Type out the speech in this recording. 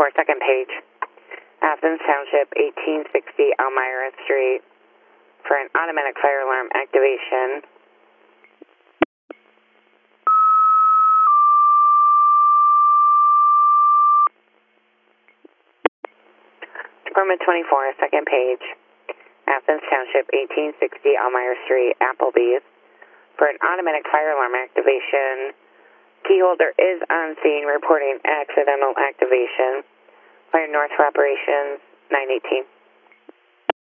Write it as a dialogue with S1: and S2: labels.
S1: second page. Athens Township, 1860 Elmira Street, for an automatic fire alarm activation. Department 24, second page. Athens Township, 1860 Elmira Street, Applebee's, for an automatic fire alarm activation. Key holder is on scene reporting accidental activation. Fire North for operations, 918.